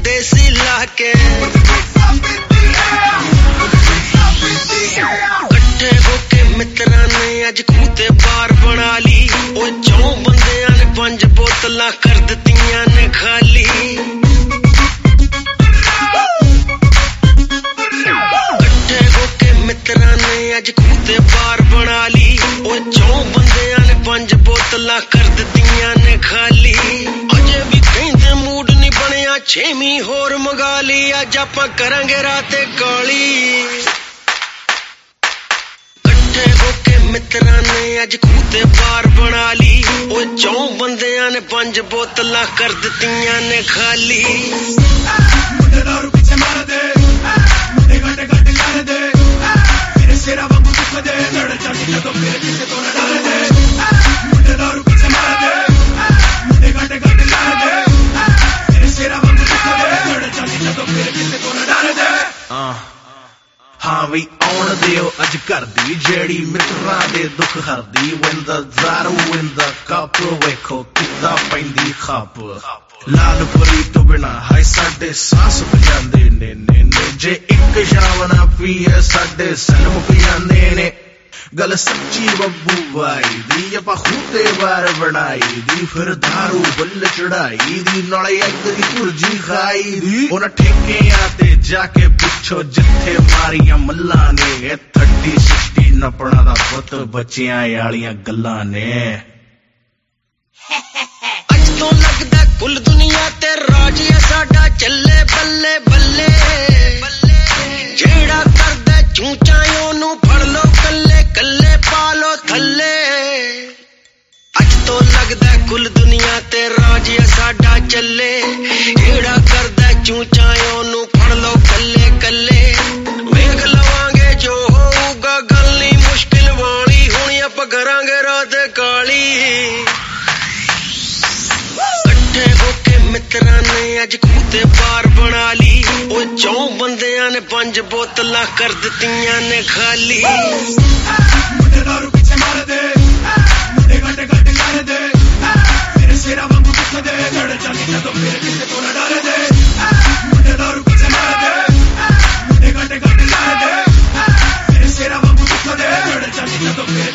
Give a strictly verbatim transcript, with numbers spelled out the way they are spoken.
देसी लाके कट्ठे होके मित्रां ने अज खूते बार बना ली ओ चौं बंदियां ने पंज बोतलां कर दित्तियां ने खाली कट्ठे होके मित्रां ने अज खूते बार बना ली ओ चौं बंदियां ने पंज बोतलां कर दित्तियां ने खाली अजे भी कहंदे मूड नहीं बनिया छेवीं होर मंगा ली अज आपां करांगे राते काली कट्ठे होके मित्रां ने अज खूते बार बना ली ओ चौं बंदियां ने पंज बोतलां कर दित्तियां ने खाली मुंडे दारू पीछे मार दे मुंडे गट गट कर दे तेरे सिरा वांगू दुख दे लड़ चढ़ जदों फिर किसे तो न डर दे मुंडे दारू पीछे मार दे मुंडे गट गट कर दे तेरे सिरा वांगू दुख दे लड़ चढ़ जदों फिर किसे तो न डर दे हाँ भी आउण दिओ अज घर दी जेड़ी मित्रां दे दुख हरदी when the दारू in the cup वेखो किद्दां पैंदी खप लाल परी तो बिना हाय साडे सांस बजांदे ने ने ने जे इक शाम ना पीए साडे सन मुक जांदे ने गल सच्ची बब्बू भाई दी ਆਪਾਂ ਖੂਤੇ ਵਾਰ ਬਣਾਈ ਦੀ ਫਿਰ दारू ਬੁੱਲ ਚੜਾਈ ਦੀ ਨਾਲੇ ਇੱਕ ਦੀ ਭੁਰਜੀ ਖਾਈ ਦੀ ਉਹਨਾਂ ਠੇਕਿਆਂ ਤੇ ਜਾ ਕੇ ਪੁੱਛੋ ਜਿੱਥੇ ਮਾਰੀਆਂ ਮੱਲਾਂ ਨੇ तीस साठ ਨਪਣਾ ਦਾ ਪੁੱਤ ਬੱਚਿਆਂ ਵਾਲੀਆਂ ਗੱਲਾਂ ਨੇ ਅੱਜ ਤੋਂ ਲੱਗਦਾ ਕੁੱਲ ਦੁਨੀਆ ਤੇ ਰਾਜ ਹੈ ਸਾਡਾ ਚੱਲੇ ਬੱਲੇ ਬੱਲੇ ਜਿਹੜਾ ਕਰਦਾ ਚੂਚਾਂ ਉਹਨੂੰ ਫੜ ਲੋ ਕੱਲੇ ਕੱਲੇ ਪਾ ਲੋ ਥੱਲੇ ਅੱਜ ਤੋਂ ਲੱਗਦਾ ਕੁੱਲ ਦੁਨੀਆ ਤੇ ਰਾਜ ਹੈ ਸਾਡਾ ਚੱਲੇ ਜਿਹੜਾ ਕਰਦਾ ਚੂਚਾਂ ਉਹਨੂੰ ਫੜ ਲੋ ਕੱਲੇ ਕੱਲੇ ਵੇਖ ਲਵਾਂਗੇ ਜੋ ਹੋਊਗਾ ਗੱਲ ਨਹੀਂ ਮੁਸ਼ਕਿਲ ਵਾਲੀ ਹੁਣ ਆਪਾਂ ਕਰਾਂਗੇ ਰਾਤ ਕਾਲੀ ਇਕੱਠੇ ਹੋ ਕੇ ਮਿੱਤਰਾਂ ਨੇ ਅੱਜ ਖੂਤੇ ਬਾਰ ਬਣਾ ਲਈ ਉਹ ਚੌਂ ਬੰਦਿਆਂ ਨੇ ਪੰਜ ਬੋਤਲਾਂ ਕਰ ਦਿੱਤੀਆਂ ਨੇ ਖਾਲੀ ਮੁੰਡੇ ਦਾਰੂ ਪਿੱਛੇ ਮਾਰਦੇ ਮੁੰਡੇ ਗੱਡ ਗੱਡ ਕਰਦੇ ਤੇਰੇ ਸਿਰਾਂ ਵਾਂਗੂ ਦੁੱਖ ਦੇ ਲੜ ਚੱਲੀ ਜਦੋਂ ਫਿਰ ਕਿਸੇ ਤੋਂ ਨਾ ਡਰਦੇ ਮੁੰਡੇ ਦਾਰੂ ਪਿੱਛੇ ਮਾਰਦੇ ਮੁੰਡੇ ਗੱਡ ਗੱਡ ਕਰਦੇ ਤੇਰੇ ਸਿਰਾਂ ਵਾਂਗੂ ਦੁੱਖ ਦੇ ਲੜ ਚੱਲੀ ਜਦੋਂ ਫਿਰ